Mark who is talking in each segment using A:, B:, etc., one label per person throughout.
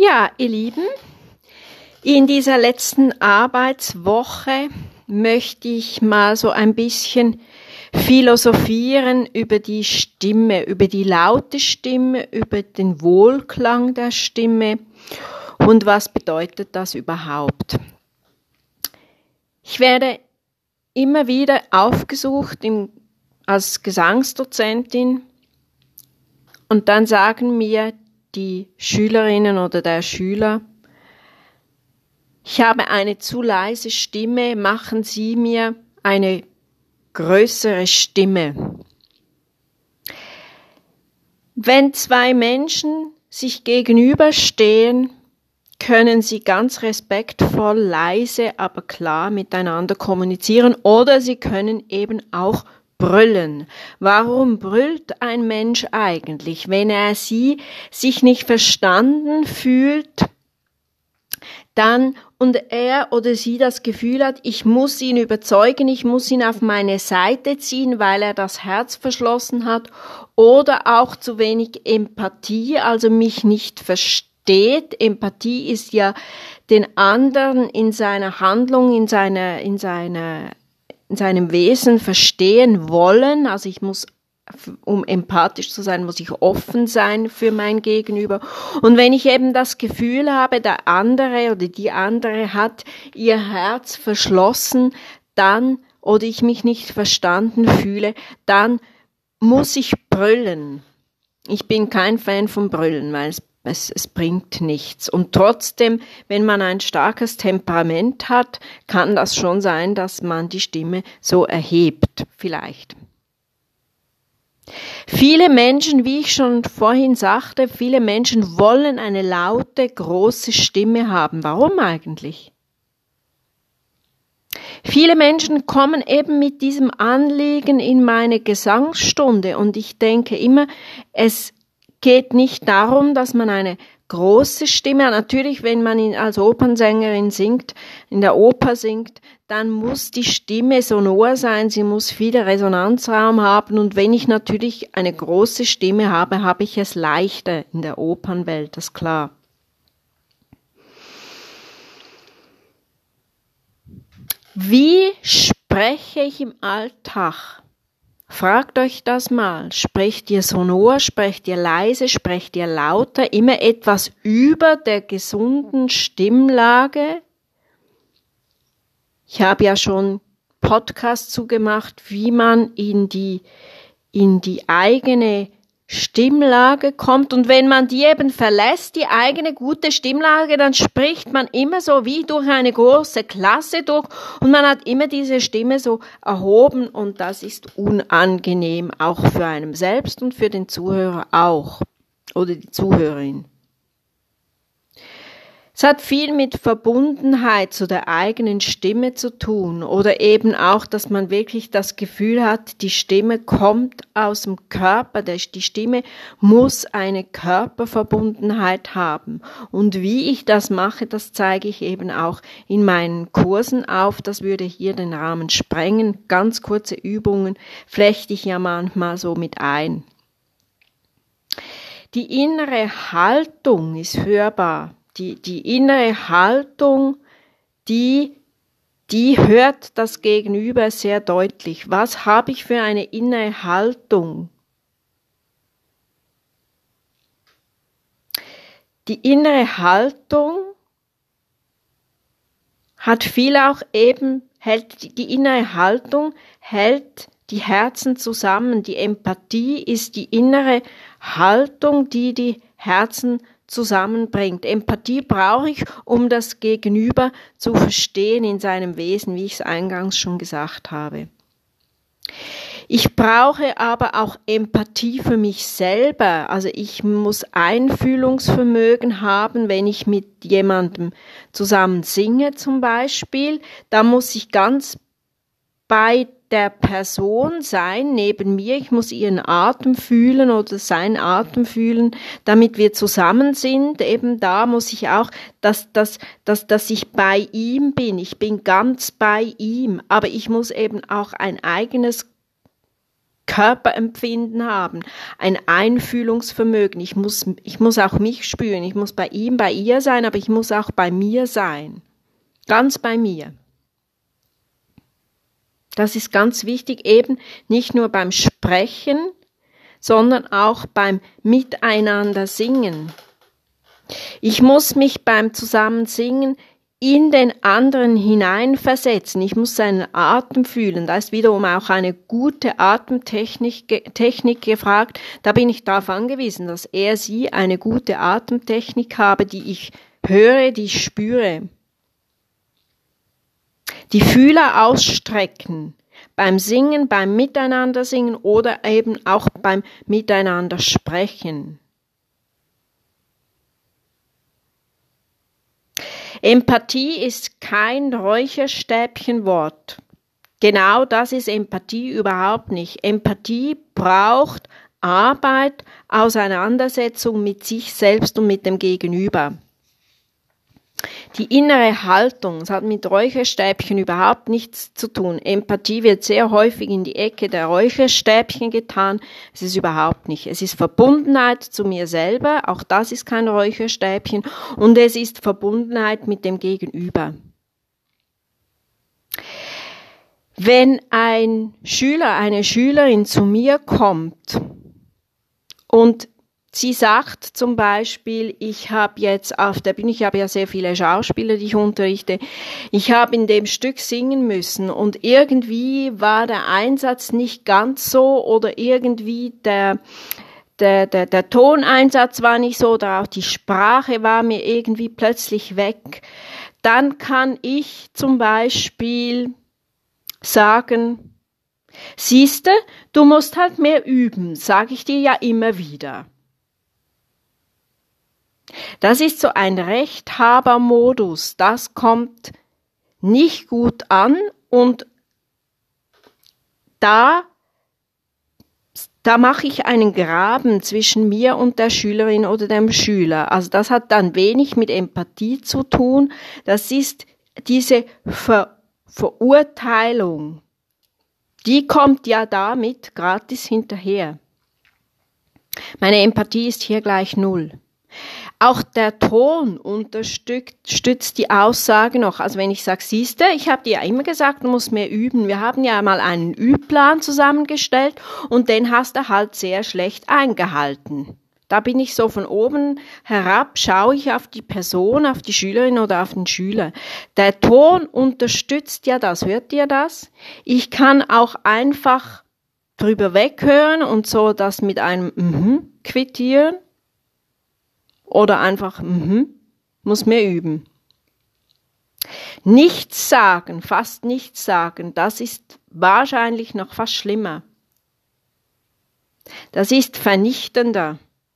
A: Ja, ihr Lieben, in dieser letzten Arbeitswoche möchte ich mal so ein bisschen philosophieren über die Stimme, über die laute Stimme, über den Wohlklang der Stimme und was bedeutet das überhaupt. Ich werde immer wieder aufgesucht als Gesangsdozentin und dann sagen mir die Schülerinnen oder der Schüler: Ich habe eine zu leise Stimme, machen Sie mir eine größere Stimme. Wenn zwei Menschen sich gegenüberstehen, können sie ganz respektvoll, leise, aber klar miteinander kommunizieren oder sie können eben auch brüllen. Warum brüllt ein Mensch eigentlich, wenn er sich nicht verstanden fühlt, dann und er oder sie das Gefühl hat, ich muss ihn überzeugen, ich muss ihn auf meine Seite ziehen, weil er das Herz verschlossen hat oder auch zu wenig Empathie, also mich nicht versteht. Empathie ist ja den anderen in seiner Handlung, in seinem Wesen verstehen wollen. Also ich muss, um empathisch zu sein, muss ich offen sein für mein Gegenüber. Und wenn ich eben das Gefühl habe, der andere oder die andere hat ihr Herz verschlossen, dann, oder ich mich nicht verstanden fühle, dann muss ich brüllen. Ich bin kein Fan von Brüllen, weil es bringt nichts. Und trotzdem, wenn man ein starkes Temperament hat, kann das schon sein, dass man die Stimme so erhebt, vielleicht. Viele Menschen, wie ich schon vorhin sagte, viele Menschen wollen eine laute, große Stimme haben. Warum eigentlich? Viele Menschen kommen eben mit diesem Anliegen in meine Gesangsstunde und ich denke immer, es geht nicht darum, dass man eine große Stimme hat. Natürlich, wenn man als Opernsängerin singt, in der Oper singt, dann muss die Stimme sonor sein, sie muss viel Resonanzraum haben und wenn ich natürlich eine große Stimme habe, habe ich es leichter in der Opernwelt, das ist klar. Wie spreche ich im Alltag? Fragt euch das mal. Sprecht ihr sonor, sprecht ihr leise, sprecht ihr lauter, immer etwas über der gesunden Stimmlage? Ich habe ja schon Podcasts zugemacht, wie man in die eigene Stimmlage kommt. Und wenn man die eben verlässt, die eigene gute Stimmlage, dann spricht man immer so wie durch eine große Klasse durch und man hat immer diese Stimme so erhoben und das ist unangenehm, auch für einen selbst und für den Zuhörer auch oder die Zuhörerin. Es hat viel mit Verbundenheit zu der eigenen Stimme zu tun oder eben auch, dass man wirklich das Gefühl hat, die Stimme kommt aus dem Körper, die Stimme muss eine Körperverbundenheit haben. Und wie ich das mache, das zeige ich eben auch in meinen Kursen auf. Das würde hier den Rahmen sprengen. Ganz kurze Übungen flechte ich ja manchmal so mit ein. Die innere Haltung ist hörbar. Die innere Haltung, die hört das Gegenüber sehr deutlich. Was habe ich für eine innere Haltung? Die innere Haltung hat viel auch eben, die innere Haltung hält die Herzen zusammen. Die Empathie ist die innere Haltung, die Herzen zusammenbringt. Empathie brauche ich, um das Gegenüber zu verstehen in seinem Wesen, wie ich es eingangs schon gesagt habe. Ich brauche aber auch Empathie für mich selber. Also ich muss Einfühlungsvermögen haben, wenn ich mit jemandem zusammen singe zum Beispiel. Da muss ich ganz bei der Person sein, neben mir. Ich muss ihren Atem fühlen oder seinen Atem fühlen, damit wir zusammen sind. Eben da muss ich auch, dass ich bei ihm bin. Ich bin ganz bei ihm. Aber ich muss eben auch ein eigenes Körperempfinden haben, ein Einfühlungsvermögen. Ich muss auch mich spüren. Ich muss bei ihm, bei ihr sein, aber ich muss auch bei mir sein. Ganz bei mir. Das ist ganz wichtig, eben nicht nur beim Sprechen, sondern auch beim Miteinander singen. Ich muss mich beim Zusammensingen in den anderen hineinversetzen. Ich muss seinen Atem fühlen. Da ist wiederum auch eine gute Atemtechnik gefragt. Da bin ich darauf angewiesen, dass sie eine gute Atemtechnik habe, die ich höre, die ich spüre. Die Fühler ausstrecken. Beim Singen, beim Miteinander singen oder eben auch beim Miteinander sprechen. Empathie ist kein Räucherstäbchenwort. Genau das ist Empathie überhaupt nicht. Empathie braucht Arbeit, Auseinandersetzung mit sich selbst und mit dem Gegenüber. Die innere Haltung, das hat mit Räucherstäbchen überhaupt nichts zu tun. Empathie wird sehr häufig in die Ecke der Räucherstäbchen getan. Es ist überhaupt nicht. Es ist Verbundenheit zu mir selber, auch das ist kein Räucherstäbchen, und es ist Verbundenheit mit dem Gegenüber. Wenn ein Schüler, eine Schülerin zu mir kommt und sie sagt zum Beispiel, ich habe jetzt auf der Bühne, ich habe ja sehr viele Schauspieler, die ich unterrichte, ich habe in dem Stück singen müssen und irgendwie war der Einsatz nicht ganz so oder irgendwie der Toneinsatz war nicht so oder auch die Sprache war mir irgendwie plötzlich weg. Dann kann ich zum Beispiel sagen, siehste, du musst halt mehr üben, sage ich dir ja immer wieder. Das ist so ein Rechthabermodus, das kommt nicht gut an und da mache ich einen Graben zwischen mir und der Schülerin oder dem Schüler. Also das hat dann wenig mit Empathie zu tun, das ist diese Verurteilung. Die kommt ja damit gratis hinterher. Meine Empathie ist hier gleich 0. Auch der Ton unterstützt die Aussage noch. Also wenn ich sage, siehste, ich habe dir ja immer gesagt, du musst mehr üben. Wir haben ja mal einen Übplan zusammengestellt und den hast du halt sehr schlecht eingehalten. Da bin ich so von oben herab, schaue ich auf die Person, auf die Schülerin oder auf den Schüler. Der Ton unterstützt ja das. Hört ihr das? Ich kann auch einfach drüber weghören und so das mit einem quittieren. Oder einfach, muss mehr üben. Nichts sagen, fast nichts sagen, das ist wahrscheinlich noch fast schlimmer. Das ist vernichtender.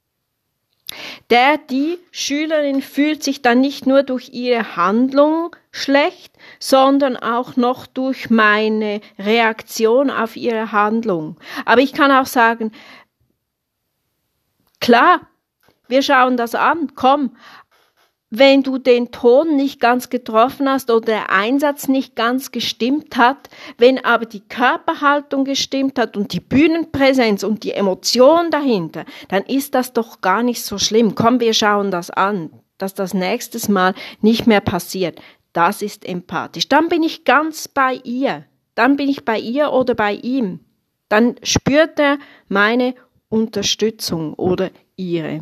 A: Die Schülerin fühlt sich dann nicht nur durch ihre Handlung schlecht, sondern auch noch durch meine Reaktion auf ihre Handlung. Aber ich kann auch sagen, klar, wir schauen das an, komm, wenn du den Ton nicht ganz getroffen hast oder der Einsatz nicht ganz gestimmt hat, wenn aber die Körperhaltung gestimmt hat und die Bühnenpräsenz und die Emotion dahinter, dann ist das doch gar nicht so schlimm. Komm, wir schauen das an, dass das nächstes Mal nicht mehr passiert. Das ist empathisch. Dann bin ich ganz bei ihr. Dann bin ich bei ihr oder bei ihm. Dann spürt er meine Unterstützung oder ihre.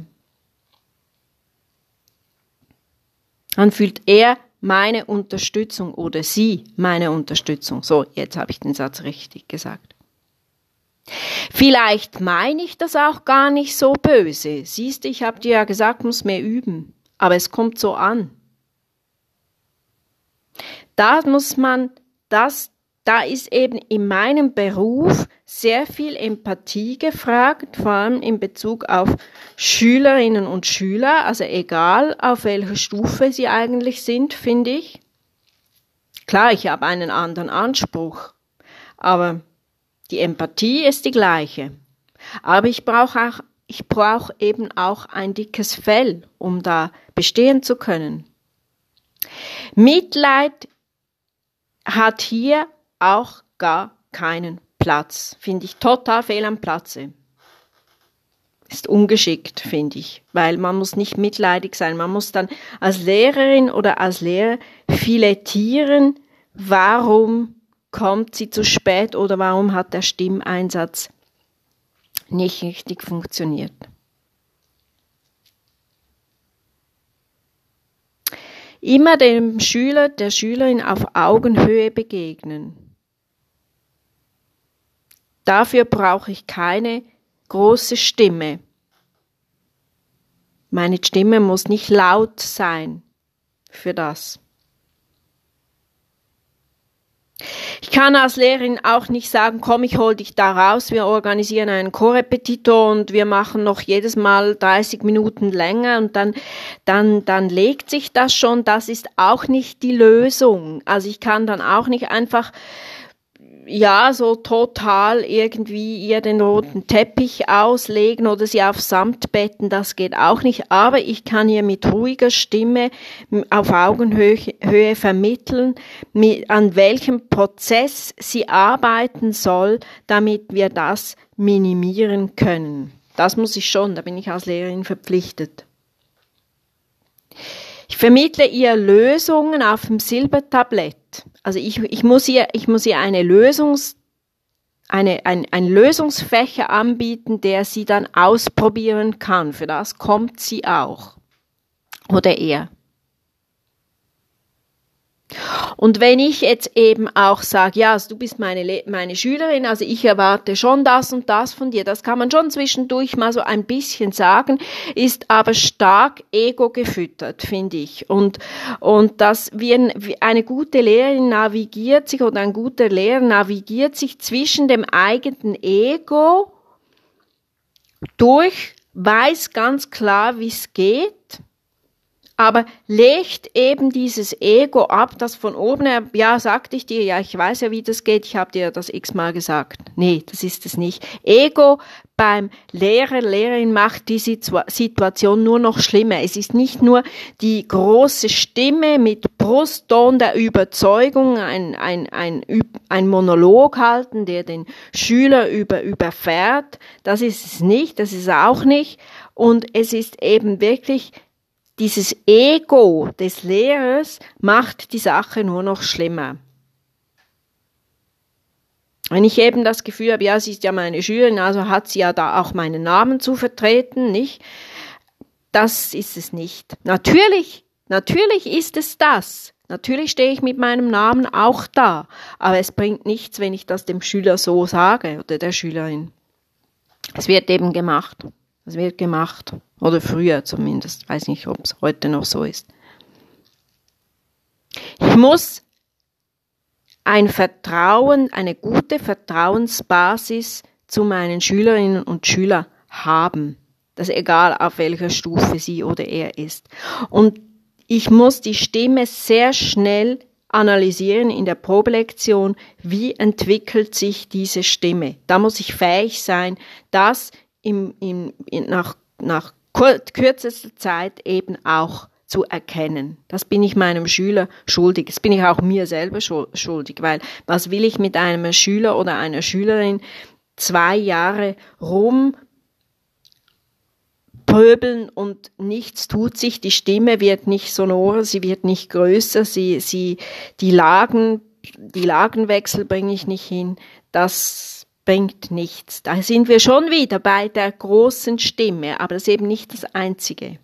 A: Dann fühlt er meine Unterstützung oder sie meine Unterstützung. So, jetzt habe ich den Satz richtig gesagt. Vielleicht meine ich das auch gar nicht so böse. Siehst du, ich habe dir ja gesagt, muss mehr üben. Aber es kommt so an. Da ist eben in meinem Beruf sehr viel Empathie gefragt, vor allem in Bezug auf Schülerinnen und Schüler, also egal auf welcher Stufe sie eigentlich sind, finde ich. Klar, ich habe einen anderen Anspruch, aber die Empathie ist die gleiche. Aber ich brauche eben auch ein dickes Fell, um da bestehen zu können. Mitleid hat hier auch gar keinen Platz. Finde ich total fehl am Platze. Ist ungeschickt, finde ich, weil man muss nicht mitleidig sein. Man muss dann als Lehrerin oder als Lehrer filetieren, warum kommt sie zu spät oder warum hat der Stimmeinsatz nicht richtig funktioniert. Immer dem Schüler, der Schülerin auf Augenhöhe begegnen. Dafür brauche ich keine große Stimme. Meine Stimme muss nicht laut sein für das. Ich kann als Lehrerin auch nicht sagen, komm, ich hol dich da raus, wir organisieren einen Korrepetitor und wir machen noch jedes Mal 30 Minuten länger und dann legt sich das schon. Das ist auch nicht die Lösung. Also ich kann dann auch nicht einfach so total irgendwie ihr den roten Teppich auslegen oder sie aufs Samtbetten, das geht auch nicht. Aber ich kann ihr mit ruhiger Stimme auf Augenhöhe vermitteln, an welchem Prozess sie arbeiten soll, damit wir das minimieren können. Das muss ich schon, da bin ich als Lehrerin verpflichtet. Ich vermittle ihr Lösungen auf dem Silbertablett. Also ich muss ihr ein Lösungsfächer anbieten, der sie dann ausprobieren kann. Für das kommt sie auch. Oder er. Und wenn ich jetzt eben auch sage, ja, also du bist meine Schülerin, also ich erwarte schon das und das von dir, das kann man schon zwischendurch mal so ein bisschen sagen, ist aber stark ego gefüttert, finde ich. Und dass eine gute Lehrerin navigiert sich oder ein guter Lehrer navigiert sich zwischen dem eigenen Ego durch, weiß ganz klar, wie es geht, aber legt eben dieses Ego ab, das von oben her, ja, sagte ich dir, ja, ich weiß ja, wie das geht, ich habe dir das x-mal gesagt. Nee, das ist es nicht. Ego beim Lehrer, Lehrerin macht die Situation nur noch schlimmer. Es ist nicht nur die große Stimme mit Brustton der Überzeugung, ein Monolog halten, der den Schüler überfährt. Das ist es nicht, das ist es auch nicht. Und es ist eben wirklich dieses Ego des Lehrers macht die Sache nur noch schlimmer. Wenn ich eben das Gefühl habe, ja, sie ist ja meine Schülerin, also hat sie ja da auch meinen Namen zu vertreten, nicht? Das ist es nicht. Natürlich ist es das. Natürlich stehe ich mit meinem Namen auch da. Aber es bringt nichts, wenn ich das dem Schüler so sage oder der Schülerin. Es wird eben gemacht. Es wird gemacht. Oder früher zumindest. Ich weiß nicht, ob es heute noch so ist. Ich muss eine gute Vertrauensbasis zu meinen Schülerinnen und Schülern haben. Das ist egal, auf welcher Stufe sie oder er ist. Und ich muss die Stimme sehr schnell analysieren in der Probelektion, wie entwickelt sich diese Stimme. Da muss ich fähig sein, das nach kürzester Zeit eben auch zu erkennen. Das bin ich meinem Schüler schuldig. Das bin ich auch mir selber schuldig, weil was will ich mit einem Schüler oder einer Schülerin 2 Jahre rumpöbeln und nichts tut sich, die Stimme wird nicht sonorer, sie wird nicht größer, die Lagenwechsel bringe ich nicht hin, das bringt nichts. Da sind wir schon wieder bei der großen Stimme, aber das ist eben nicht das Einzige.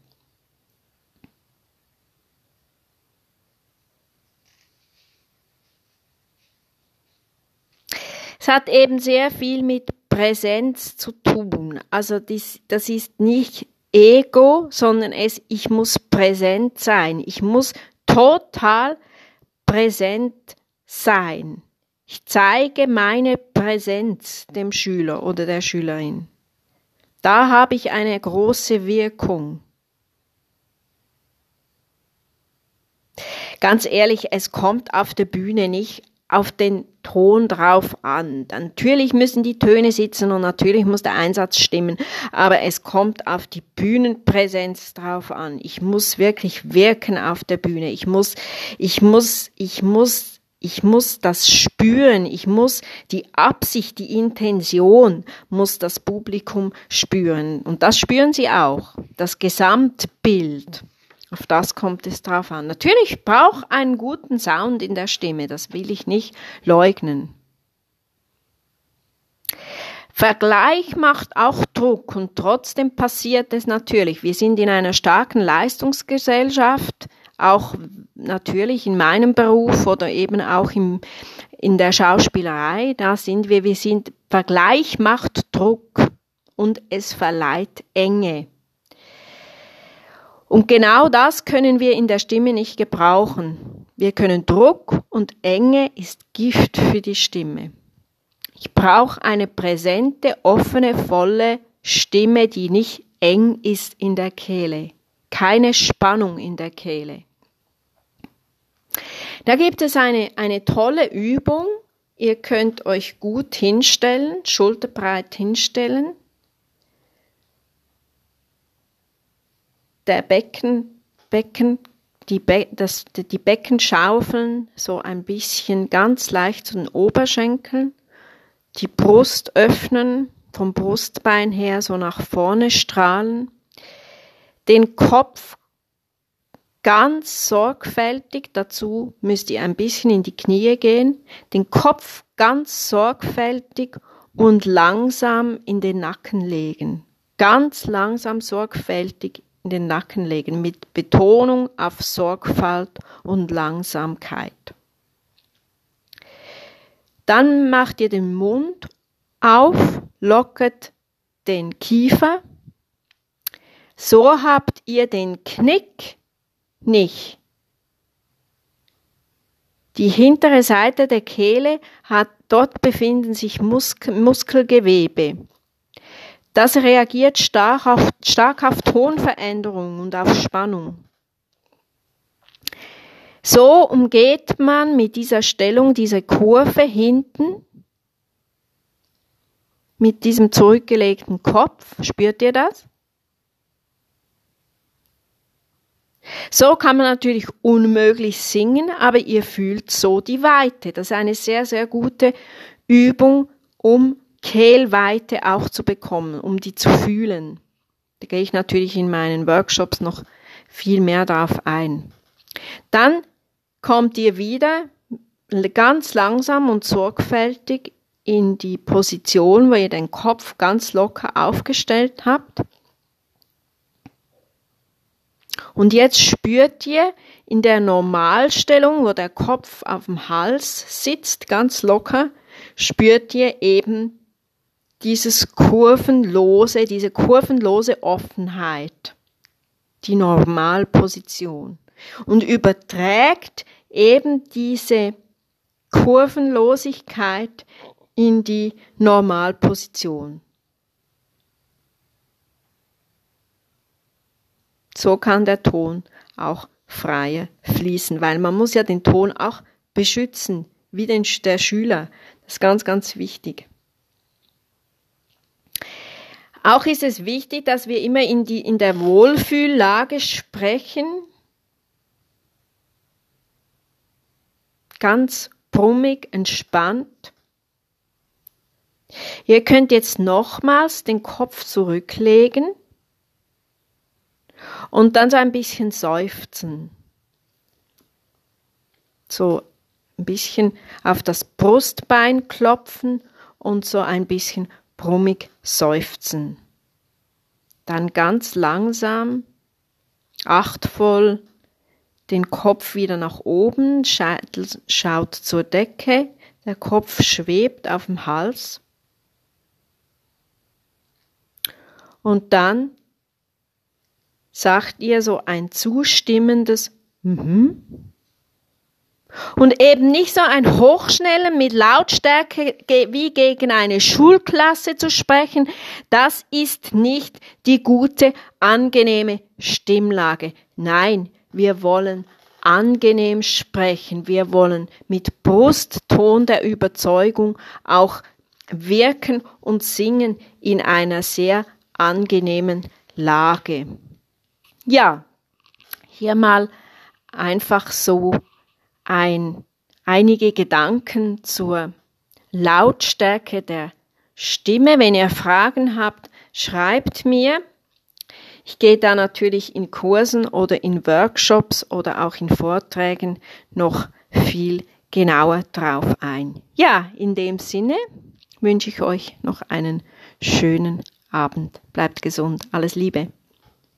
A: Es hat eben sehr viel mit Präsenz zu tun. Also das ist nicht Ego, sondern ich muss präsent sein. Ich muss total präsent sein. Ich zeige meine Präsenz dem Schüler oder der Schülerin. Da habe ich eine große Wirkung. Ganz ehrlich, es kommt auf der Bühne nicht auf den Ton drauf an. Natürlich müssen die Töne sitzen und natürlich muss der Einsatz stimmen, aber es kommt auf die Bühnenpräsenz drauf an. Ich muss wirklich wirken auf der Bühne. Ich muss Ich muss das spüren, ich muss die Absicht, die Intention, muss das Publikum spüren. Und das spüren sie auch, das Gesamtbild. Auf das kommt es drauf an. Natürlich braucht einen guten Sound in der Stimme, das will ich nicht leugnen. Vergleich macht auch Druck und trotzdem passiert es natürlich. Wir sind in einer starken Leistungsgesellschaft, auch natürlich in meinem Beruf oder eben auch in der Schauspielerei, da sind wir Vergleich macht Druck und es verleiht Enge. Und genau das können wir in der Stimme nicht gebrauchen. Wir können Druck und Enge ist Gift für die Stimme. Ich brauche eine präsente, offene, volle Stimme, die nicht eng ist in der Kehle. Keine Spannung in der Kehle. Da gibt es eine tolle Übung. Ihr könnt euch gut hinstellen, schulterbreit hinstellen. Die Beckenschaufeln so ein bisschen ganz leicht zu den Oberschenkeln. Die Brust öffnen, vom Brustbein her so nach vorne strahlen. Den Kopf ganz sorgfältig, dazu müsst ihr ein bisschen in die Knie gehen, den Kopf ganz sorgfältig und langsam in den Nacken legen. Ganz langsam sorgfältig in den Nacken legen, mit Betonung auf Sorgfalt und Langsamkeit. Dann macht ihr den Mund auf, lockert den Kiefer. So habt ihr den Knick nicht. Die hintere Seite der Kehle dort befinden sich Muskelgewebe. Das reagiert stark auf Tonveränderung und auf Spannung. So umgeht man mit dieser Stellung diese Kurve hinten mit diesem zurückgelegten Kopf. Spürt ihr das? So kann man natürlich unmöglich singen, aber ihr fühlt so die Weite. Das ist eine sehr, sehr gute Übung, um Kehlweite auch zu bekommen, um die zu fühlen. Da gehe ich natürlich in meinen Workshops noch viel mehr darauf ein. Dann kommt ihr wieder ganz langsam und sorgfältig in die Position, wo ihr den Kopf ganz locker aufgestellt habt. Und jetzt spürt ihr in der Normalstellung, wo der Kopf auf dem Hals sitzt, ganz locker, spürt ihr eben diese kurvenlose Offenheit, die Normalposition. Und überträgt eben diese Kurvenlosigkeit in die Normalposition. So kann der Ton auch freier fließen, weil man muss ja den Ton auch beschützen, wie der Schüler. Das ist ganz, ganz wichtig. Auch ist es wichtig, dass wir immer in der Wohlfühllage sprechen. Ganz brummig, entspannt. Ihr könnt jetzt nochmals den Kopf zurücklegen und dann so ein bisschen seufzen. So ein bisschen auf das Brustbein klopfen und so ein bisschen brummig seufzen. Dann ganz langsam, achtvoll den Kopf wieder nach oben, Scheitel schaut zur Decke, der Kopf schwebt auf dem Hals. Und dann sagt ihr so ein zustimmendes Mhm. Und eben nicht so ein Hochschnellen mit Lautstärke wie gegen eine Schulklasse zu sprechen. Das ist nicht die gute, angenehme Stimmlage. Nein, wir wollen angenehm sprechen. Wir wollen mit Brustton der Überzeugung auch wirken und singen in einer sehr angenehmen Lage. Ja, hier mal einfach so ein einige Gedanken zur Lautstärke der Stimme. Wenn ihr Fragen habt, schreibt mir. Ich gehe da natürlich in Kursen oder in Workshops oder auch in Vorträgen noch viel genauer drauf ein. Ja, in dem Sinne wünsche ich euch noch einen schönen Abend. Bleibt gesund. Alles Liebe.